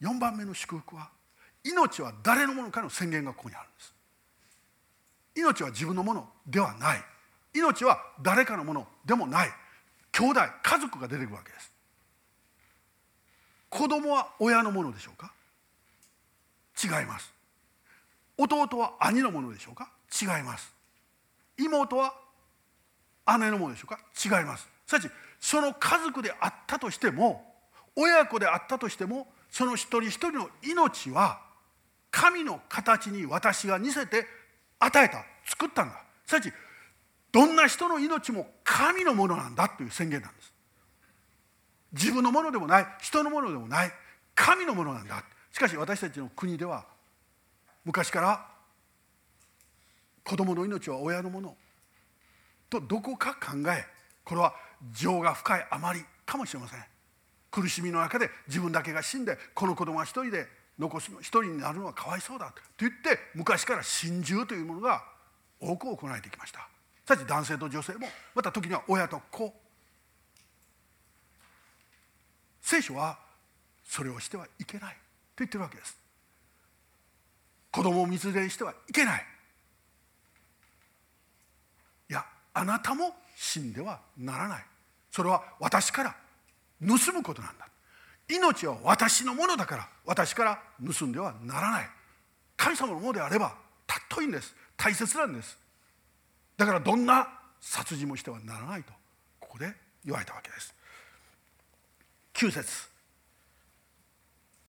4番目の祝福は、命は誰のものかの宣言がここにあるんです。命は自分のものではない。命は誰かのものでもない。兄弟、家族が出てくるわけです。子供は親のものでしょうか？違います。弟は兄のものでしょうか？違います。妹は姉のものでしょうか？違います。すなわちその家族であったとしても、親子であったとしても、その一人一人の命は神の形に私が似せて与えた、作ったんだ。すなわちどんな人の命も神のものなんだという宣言なんです。自分のものでもない、人のものでもない、神のものなんだ。しかし私たちの国では昔から子供の命は親のものとどこか考え、これは情が深いあまりかもしれません。苦しみの中で自分だけが死んで、この子供は一人で残すの、一人になるのはかわいそうだと言って、昔から心中というものが多く行われてきました。さて男性と女性も、また時には親と子。聖書はそれをしてはいけないと言ってるわけです。子供を密伝してはいけない。いや、あなたも死んではならない。それは私から盗むことなんだ。命は私のものだから私から盗んではならない。神様のものであれば尊いんです。大切なんです。だからどんな殺人もしてはならないとここで言われたわけです。9節、